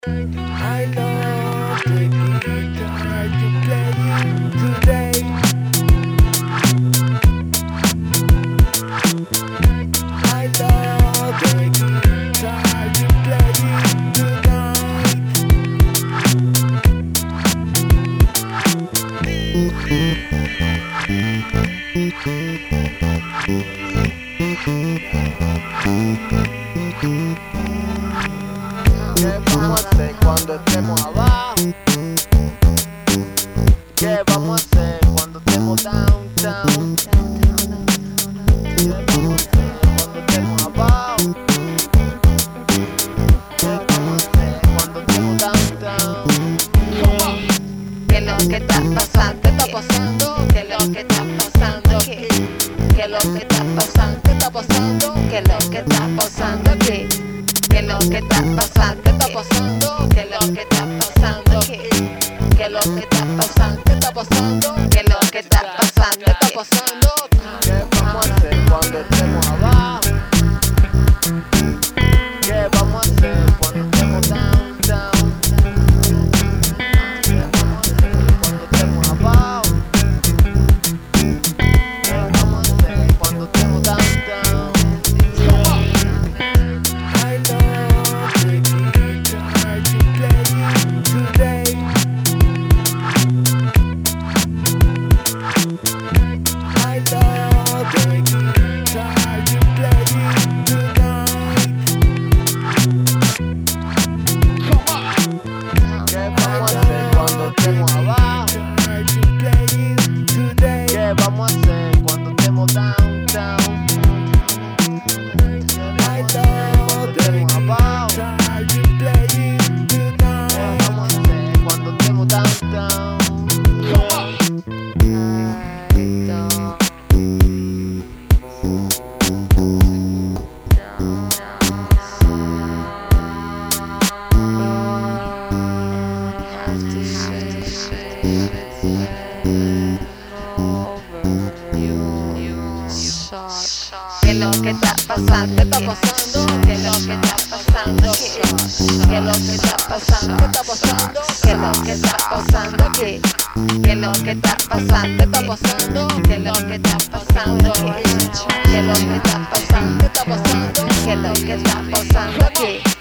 I love the guitar to play today. I love the guitar to play ¿Qué vamos a hacer cuando estemos abajo? ¿Qué vamos a hacer cuando estemos downtown? ¿Qué vamos a hacer cuando estemos abajo? ¿Qué vamos a hacer cuando estemos downtown? ¿Qué es lo que está pasando? Está pasando. ¿Qué es lo que está pasando? ¿Qué es lo que está pasando? Está pasando. ¿Qué es lo que está pasando? ¿Qué es lo que está pasando? Está pasando. ¿Qué es lo que está pasando? ¿Qué es lo que está pasando? Está pasando. ¿Qué es lo que está pasando? Está pasando. ¿Qué vamos a hacer cuando estemos abajo? ¿Qué vamos a hacer cuando estemos downtown? ¿Qué vamos a hacer cuando estemos abajo? ¿Qué vamos a hacer cuando estemos downtown? I love the guitar to play today. I love the guitar to play tonight. ¿Qué vamos a hacer cuando estemos abajo? Guitar to play today. ¿Qué vamos a hacer cuando estemos downtown? I love the guitar to play ¿Qué tonight. vamos a hacer cuando estemos downtown? ¿Qué es lo que está pasando? Está pasando. ¿Qué es lo que está pasando? ¿Qué es lo que está pasando? Está pasando. ¿Qué es lo que está pasando? ¿Qué es lo que está pasando? Está pasando. ¿Qué es lo que está pasando? ¿Qué es lo que está pasando? Está pasando. ¿Qué es lo que está pasando? ¿Qué